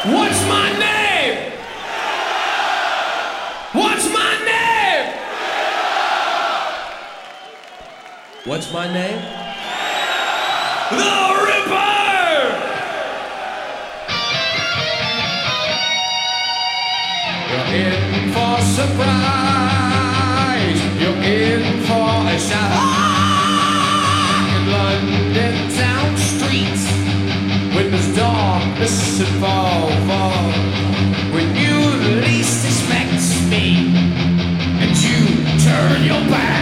What's my name? What's my name? What's my name? The Ripper! You're in for surprise. You're in for a shock. In London town streets, windows darkness and fall. When you least expect me, and you turn your back.